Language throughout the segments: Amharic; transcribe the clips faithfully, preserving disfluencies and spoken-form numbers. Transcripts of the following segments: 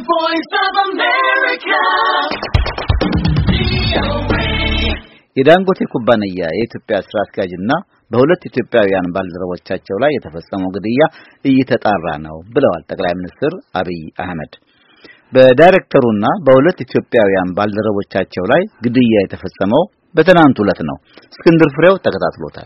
The Voice of America. የዳንጎቴ ኩባንያ የኢትዮጵያ ስራ አስኪያጅና በሁለት ኢትዮጵያውያን ባልደረቦቻቸው ላይ የተፈጸመው ግድያ እየተጣራ ነው ብለዋል ጠቅላይ ሚኒስትር አብይ አህመድ። በዳይሬክተሩና በሁለት ኢትዮጵያውያን ባልደረቦቻቸው ላይ ግድያ የተፈጸመው በትናንት ዕለት ነው። እስክንድር ፍሬው ተከታትሎታል።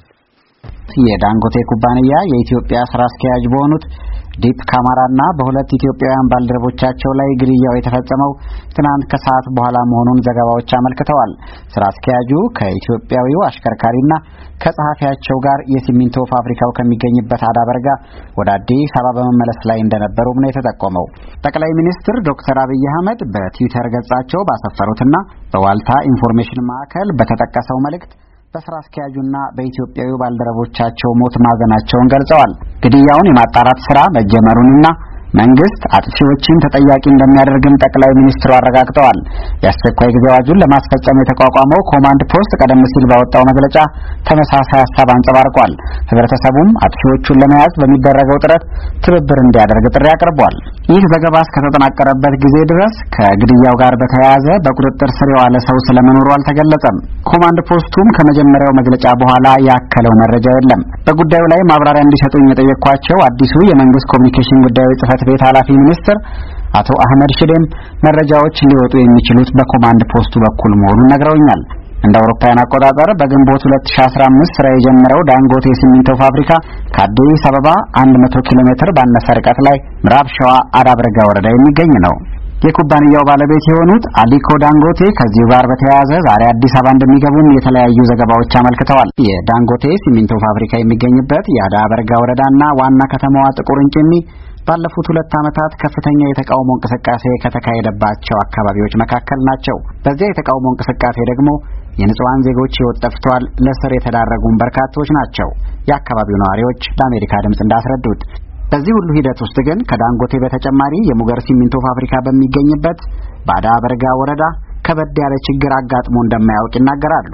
የዳንጎቴ ኩባንያ የኢትዮጵያ ስራ አስኪያጅ በሆኑት ዲፕ ካማራና በሁለት ኢትዮጵያውያን ባልደረቦቻቸው ላይ ግድያው የተፈጸመው ትናንት ከሰዓት በኋላ መሆኑን ዘገባዎች አመልክተዋል። ስራ አስኪያጁ ከኢትዮጵያዊው አሽከርካሪና ከጸሐፊያቸው ጋር የሲሚንቶ ፋብሪካው ከሚገኝበት አዳበርጋ ወደ አዲስ አበባ በመመለስ ላይ እንደነበሩም ነው የተጠቆመው። ጠቅላይ ሚኒስትር ዶክተር አብይ አህመድ በትዊተር ገጻቸው ባሰፈሩትና በዋልታ ኢንፎርሜሽን ማዕከል በተጠቀሰው መልእክት በስራ አስኪያጁና በኢትዮጵያዊው ባልደረቦቻቸው ሞት ማዘናቸውን ገልጸዋል። ግድያውን የማጣራት ስራ መጀመሩንና መንግስት አጥፊዎችን ተጠያቂ እንደሚያደርግም ጠቅላይ ሚኒስትሩ አረጋግጠዋል። የአስቸኳይ ጊዜ አዋጁን ለማስፈጸም የተቋቋመው ኮማንድ ፖስት ቀደም ሲል ባወጣው መግለጫ ተመሳሳይ ሐሳብ አንጸባርቋል። ህብረተሰቡም አጥፊዎቹን ለመያዝ በሚደረገው ጥረት ትብብር እንዲያደርግ ጥሪ አቅርቧል። ይህ ዘገባ እስከተጠናቀረበት ጊዜ ድረስ ከግድያው ጋር በተያያዘ በቁጥጥር ስር የዋለ ሰው ስለመኖሩ አልተገለጸም። ኮማንድ ፖስቱም ከመጀመሪያው መግለጫ በኋላ ያከለው መረጃ የለም። በጉዳዩ ላይ ማብራሪያ እንዲሰጡኝ የጠየኳቸው አዲሱ የመንግስት ኮሚኒኬሽን ጉዳዮች ጽህፈት ቤት ኃላፊ ሚኒስትር አቶ አህመድ ሽዴም መረጃዎች ሊወጡ የሚችሉት በኮማንድ ፖስቱ በኩል መሆኑን ነግረውኛል። እንደ አውሮፓውያን አቆጣጠር በግንቦት ሁለት ሺህ አስራ አምስት ስራ የጀመረው ዳንጎቴ ሲሚንቶ ፋብሪካ ከአዲስ አበባ መቶ ኪሎ ሜትር ባነሰ ርቀት ላይ ምዕራብ ሸዋ አዳበርጋ ወረዳ የሚገኝ ነው። የኩባንያው ባለቤት የሆኑት አሊኮ ዳንጎቴ ከዚሁ ጋር በተያያዘ ዛሬ አዲስ አበባ እንደሚገቡም የተለያዩ ዘገባዎች አመልክተዋል። የዳንጎቴ ሲሚንቶ ፋብሪካ የሚገኝበት የአዳበርጋ ወረዳና ዋና ከተማዋ ጥቁር እንጭኒ ባለፉት ሁለት ዓመታት ከፍተኛ የተቃውሞ እንቅስቃሴ ከተካሄደባቸው አካባቢዎች መካከል ናቸው። በዚያ የተቃውሞ እንቅስቃሴ ደግሞ የንጹሃን ዜጎች ሕይወት ጠፍቷል፣ ለስር የተዳረጉም በርካቶች ናቸው። የአካባቢው ነዋሪዎች ለአሜሪካ ድምጽ እንዳስረዱት በዚህ ሁሉ ሂደት ውስጥ ግን ከዳንጎቴ በተጨማሪ የሙገር ሲሚንቶ ፋብሪካ በሚገኝበት በአዳበርጋ ወረዳ ከበድ ያለ ችግር አጋጥሞ እንደማያውቅ ይናገራሉ።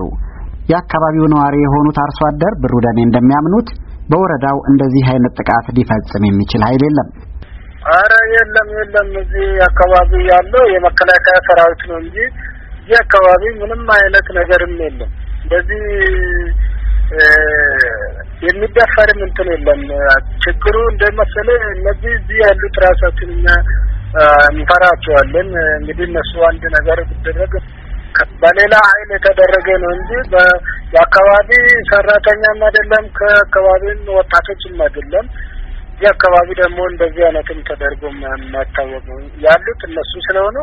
የአካባቢው ነዋሪ የሆኑት አርሶ አደር ብሩ ደሜ እንደሚያምኑት በወረዳው እንደዚህ አይነት ጥቃት ሊፈጽም የሚችል ኃይል የለም። አረ የለም የለም እዚህ አካባቢ ያለው የመከላከያ ሰራዊት ነው እንጂ እዚህ አካባቢ ምንም አይነት ነገርም የለም። እንደዚህ የሚደፈርም እንትን የለም። ችግሩ እንደመሰለ እነዚህ እዚህ ያሉት ራሳችንኛ እንፈራቸዋለን። እንግዲህ እነሱ አንድ ነገር ቢደረግ በሌላ ኃይል የተደረገ ነው እንጂ በአካባቢ ሰራተኛም አይደለም ከአካባቢም ወጣቶችም አይደለም። የአካባቢ ደግሞ እንደዚህ አይነትም ተደርጎ የማይታወቅ ያሉት እነሱ ስለሆኑ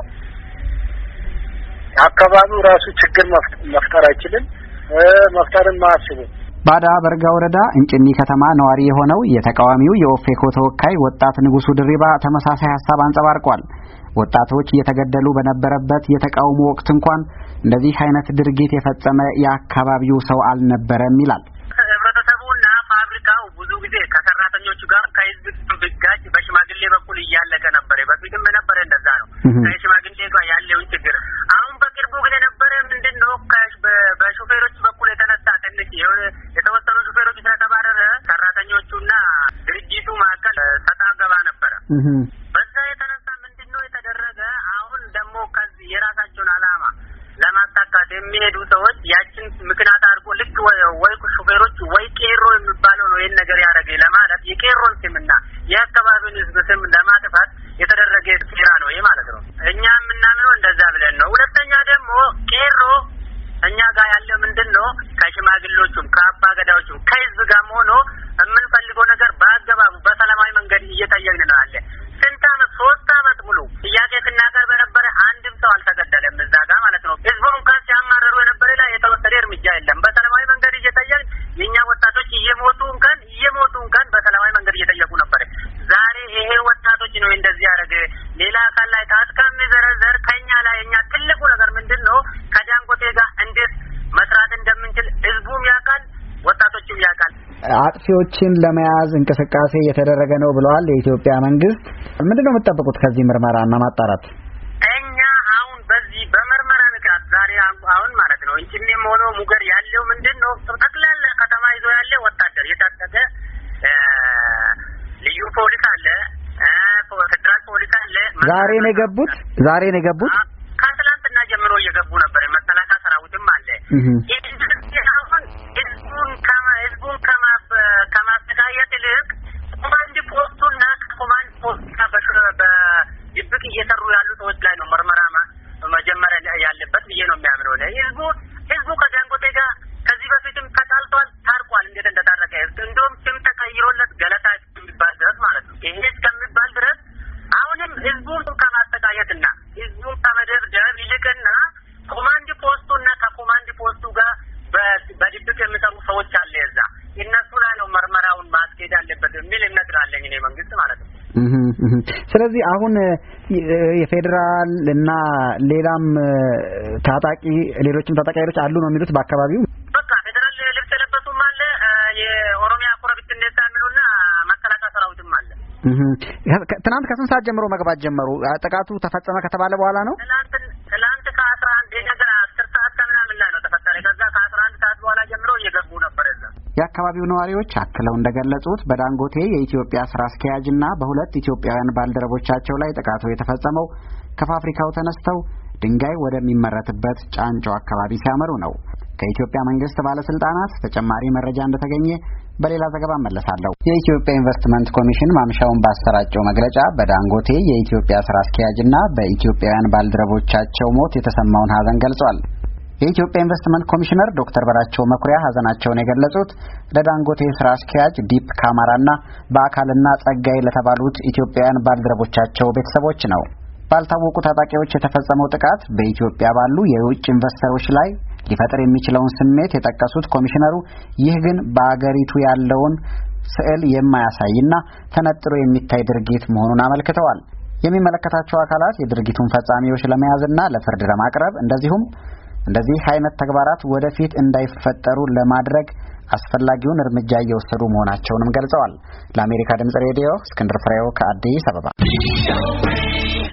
አካባቢው ራሱ ችግር መፍጠር አይችልም፣ መፍጠርም አያስብም። በአዳበርጋ ወረዳ እንጭኒ ከተማ ነዋሪ የሆነው የተቃዋሚው የኦፌኮ ተወካይ ወጣት ንጉሱ ድሪባ ተመሳሳይ ሐሳብ አንጸባርቋል። ወጣቶች እየተገደሉ በነበረበት የተቃውሞ ወቅት እንኳን እንደዚህ አይነት ድርጊት የፈጸመ የአካባቢው ሰው አልነበረም ይላል። ህብረተሰቡና ፋብሪካው ብዙ ጊዜ ከሰራተኞቹ ጋር ከህዝብ ብጋጭ በሽማግሌ በኩል እያለቀ ነበር። በፊትም ነበር እንደዛ ነው። ከሽማግሌ ጋር ያለው ችግር አሁን በቅርቡ ግን የነበረ ምንድነው በሹፌሮች በኩል የተነሳ ትንሽ የሆነ የተወሰኑ ሹፌሮች ስለተባረረ ሰራተኞቹና ድርጅቱ መካከል ሰጣ ገባ ነበረ። በዛ የተነሳ ምንድነው የተደረገ አሁን ደግሞ ከዚህ የራሳቸውን አላማ ለማሳካት የሚሄዱ ሰዎች ያችን ምክንያት አድርጎ ልክ ወይ ሹፌሮች ወይ ቄሮ የሚባለው ነው ይሄን ነገር ያደረገ ለማለት የቄሮን ስምና የአካባቢውን ህዝብ ስም ለማጥፋት የተደረገ ሴራ ነው ይሄ ማለት ነው። እኛ የምናምነው እንደዛ ብለን ነው። ሁለተኛ ደግሞ ቄሮ እኛ ጋር ያለ ምንድነው ከሽማግሌዎቹም ከአባ ገዳዎቹም ከህዝብ ጋር ሆኖ የምንፈልገው ነገር በአገባቡ በሰላማዊ መንገድ እየጠየቅን ነው አለ። ስንት ዓመት ሶስት ዓመት ሙሉ ጥያቄ ስናቀርብ የነበረ አንድም ሰው አልተገደለም እዛ ጋር ማለት ነው። ህዝቡን እንኳን ሲያማረሩ የነበረ ላይ የተወሰደ እርምጃ የለም። በሰላማዊ መንገድ እየጠየቅን የኛ ወጣቶች እየሞቱ እንኳን እየሞቱ እንኳን በሰላማዊ መንገድ እየጠየቁ ነበር። ዛሬ ይሄ ወጣቶች ነው እንደዚህ ያደረገ ሌላ አካል ላይ ታስካም ዘረዘር ከኛ ላይ እኛ ትልቁ ነገር ምንድነው ከዳንጎቴ ጋር እንዴት መስራት እንደምንችል ህዝቡም ያውቃል፣ ወጣቶችም ያውቃል። አጥፊዎችን ለመያዝ እንቅስቃሴ እየተደረገ ነው ብለዋል የኢትዮጵያ መንግስት። ምንድነው የምትጠብቁት ከዚህ ምርመራና ማጣራት? እኛ አሁን በዚህ በመርመራ ምክንያት ዛሬ አሁን ማለት ነው እንጭኔም ሆኖ ሙገር ያለው ምንድነው ጠቅላላ ከተማ ይዞ ያለ ወታደር የታጠቀ ልዩ ፖሊስ አለ፣ ፌደራል ፖሊስ አለ። ዛሬ ነው የገቡት ዛሬ ነው የገቡት ከትላንትና ጀምሮ እየገቡ ነበር። መከላከያ ሰራዊትም አለ። አሁን ህዝቡን ከማ ህዝቡን ከማ ከማስተካየት ይልቅ ኮማንድ ፖስቱና ኮማንድ ፖስቱና በድብቅ እየሰሩ ያሉ ሰዎች ላይ ነው ምርመራ መጀመሪያ ያለበት ብዬ ነው የሚያምነው ነው። ህዝቡ ህዝቡ ከዳንጎቴ ጋር ከዚህ በፊትም ተጣልቷል፣ ታርቋል። እንዴት እንደታረቀ እንደውም ስም ተቀይሮለት ገለታ የሚባል ድረስ ማለት ነው። ይሄ እስከሚባል ድረስ አሁንም ህዝቡን ከማስተካየትና ህዝቡን ከመደብደብ ይልቅና ኮማንድ ፖስቱና ከኮማንድ ፖስቱ ጋር በድብቅ የሚሰሩ ሰዎች አለ እዛ እነሱ ላይ ነው ምርመራውን ማስኬድ አለበት የሚል እምነት አለኝ እኔ መንግስት ማለት ነው። ስለዚህ አሁን የፌደራል እና ሌላም ታጣቂ ሌሎችም ታጣቂ ኃይሎች አሉ ነው የሚሉት በአካባቢው። በቃ ፌደራል ልብስ የለበሱም አለ፣ የኦሮሚያ ኮረብት እንደዛ ምኑና መከላከያ ሰራዊትም አለ። ትናንት ከስንት ሰዓት ጀምሮ መግባት ጀመሩ? ጥቃቱ ተፈጸመ ከተባለ በኋላ ነው? ትናንት ትናንት ከአስራ አንድ ነገር አስር ሰዓት ከምናምን ላይ ነው ተፈጠረ። ከዛ ከአስራ አንድ ሰዓት በኋላ ጀምሮ እየገቡ ነበር እዛ። የአካባቢው ነዋሪዎች አክለው እንደገለጹት በዳንጎቴ የኢትዮጵያ ስራ አስኪያጅና በሁለት ኢትዮጵያውያን ባልደረቦቻቸው ላይ ጥቃቱ የተፈጸመው ከፋብሪካው ተነስተው ድንጋይ ወደሚመረትበት ጫንጮ አካባቢ ሲያመሩ ነው። ከኢትዮጵያ መንግስት ባለስልጣናት ተጨማሪ መረጃ እንደተገኘ በሌላ ዘገባ መለሳለሁ። የኢትዮጵያ ኢንቨስትመንት ኮሚሽን ማምሻውን ባሰራጨው መግለጫ በዳንጎቴ የኢትዮጵያ ስራ አስኪያጅና በኢትዮጵያውያን ባልደረቦቻቸው ሞት የተሰማውን ሐዘን ገልጿል። የኢትዮጵያ ኢንቨስትመንት ኮሚሽነር ዶክተር በራቸው መኩሪያ ሐዘናቸውን የገለጹት ለዳንጎቴ ስራ አስኪያጅ ዲፕ ካማራና በአካልና ጸጋይ ለተባሉት ኢትዮጵያውያን ባልደረቦቻቸው ቤተሰቦች ነው። ባልታወቁ ታጣቂዎች የተፈጸመው ጥቃት በኢትዮጵያ ባሉ የውጭ ኢንቨስተሮች ላይ ሊፈጥር የሚችለውን ስሜት የጠቀሱት ኮሚሽነሩ ይህ ግን በአገሪቱ ያለውን ስዕል የማያሳይና ተነጥሎ የሚታይ ድርጊት መሆኑን አመልክተዋል። የሚመለከታቸው አካላት የድርጊቱን ፈጻሚዎች ለመያዝና ለፍርድ ለማቅረብ እንደዚሁም እንደዚህ አይነት ተግባራት ወደፊት እንዳይፈጠሩ ለማድረግ አስፈላጊውን እርምጃ እየወሰዱ መሆናቸውንም ገልጸዋል። ለአሜሪካ ድምጽ ሬዲዮ እስክንድር ፍሬው ከአዲስ አበባ